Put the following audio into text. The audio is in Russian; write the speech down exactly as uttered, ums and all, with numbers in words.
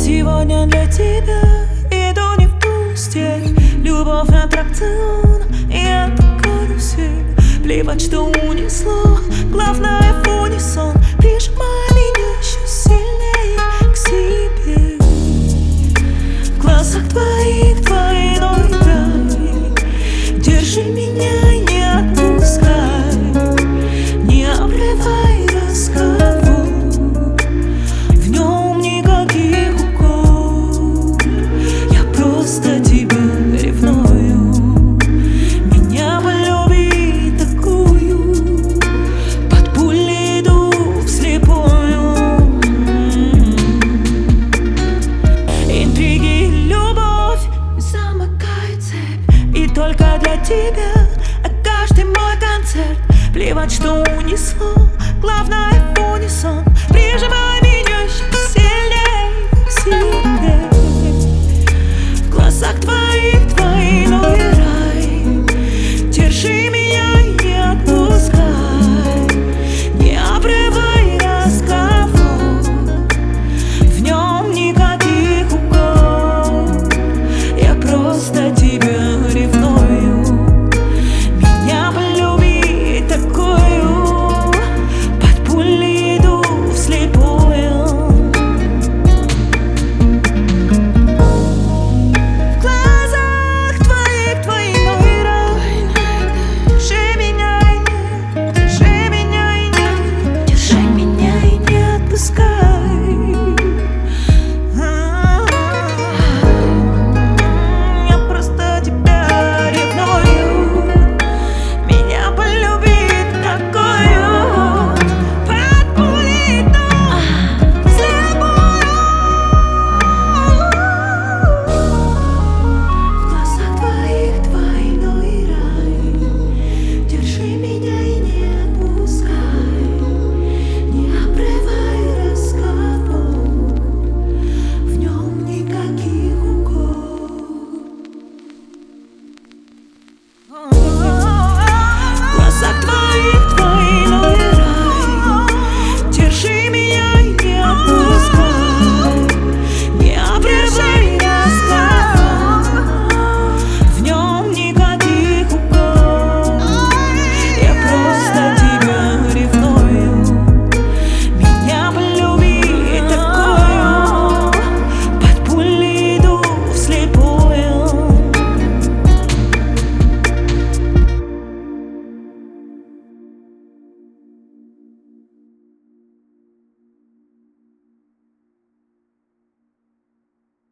сегодня для тебя иду не в пустель. Любовь аттракцион, и это карусель. Плевать, что унесло, главное в унисон. Прижимай меня еще сильнее к себе. В глазах твоих двойной край. Держи меня и не отпускай. Не обрывай разговор. В нем никаких уколов. Я просто тебя ревную. Меня полюби такую. Под пули иду вслепую. Интриги, любовь замыкает цепь. И только для тебя, а каждый мой концерт. Плевать, что унесло,